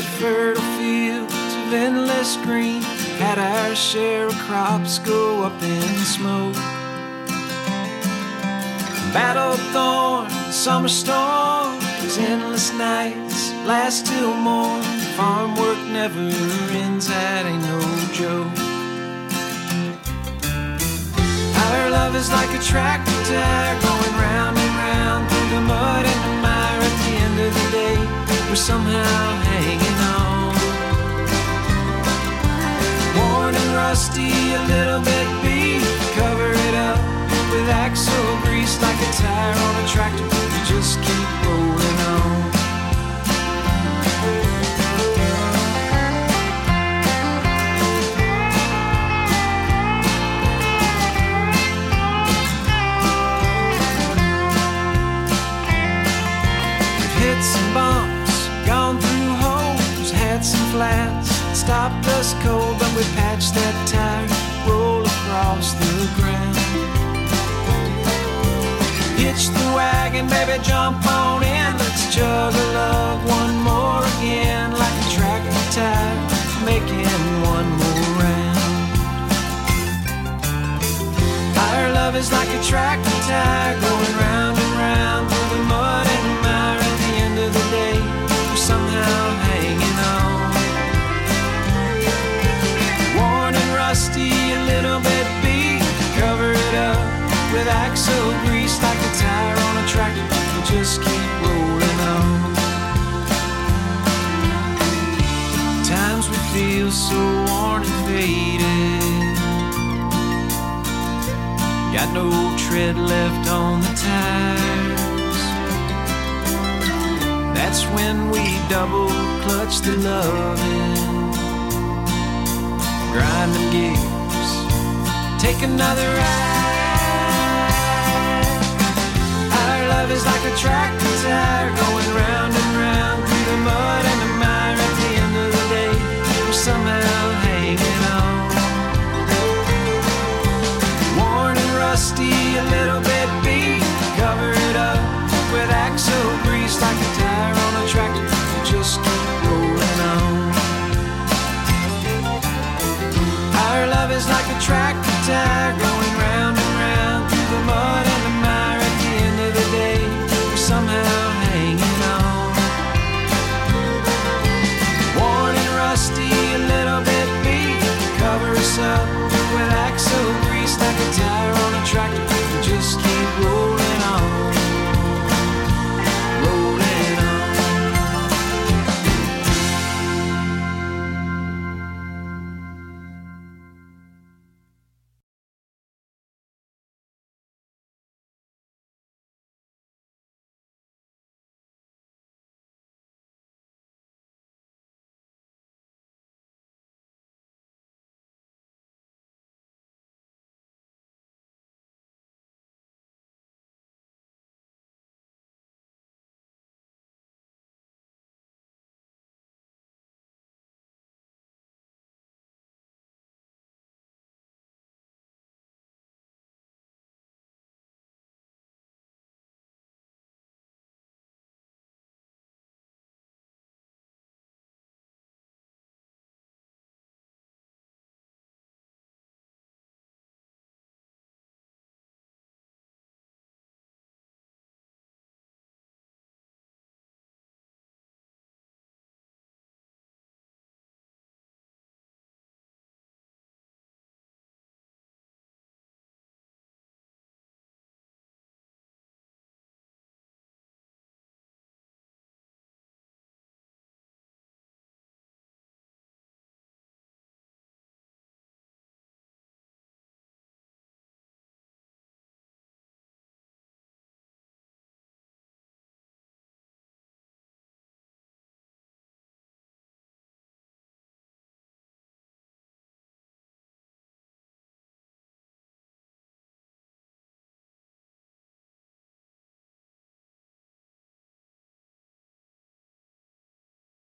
planted fertile fields of endless green, had our share of crops go up in smoke. Battle thorns, summer storms, endless nights last till morn. Farm work never ends, that ain't no joke. Our love is like a tractor tire going round and round through the mud and the mire. At the end of the day, we're somehow hanging on. Worn and rusty, a little bit beat, cover it up with axle grease. Like a tire on a tractor, we just keep rolling on. We've hit some bumps, gone through holes, had some flats, stopped us cold, but we patched that tire, roll across the ground. Hitch the wagon, baby, jump on in. Let's juggle love one more again. Like a tractor tire, making one more round. Our love is like a tractor tire, going round and round through the mud and the mire. At the end of the day, we're somehow hanging on. Worn and rusty, a little bit beat, cover it up with axle grease. Like a tire on a tractor, we just keep rolling on. Times we feel so worn and faded, got no tread left on the tires. That's when we double clutch the loving, grind the gears, take another ride. Love is like a tractor tire going round and round through the mud and the mire. At the end of the day, we're somehow hanging on. Worn and rusty, a little bit beat, cover it up with axle grease. Like a tire on a tractor, we just keep rolling on. Our love is like a tractor tire going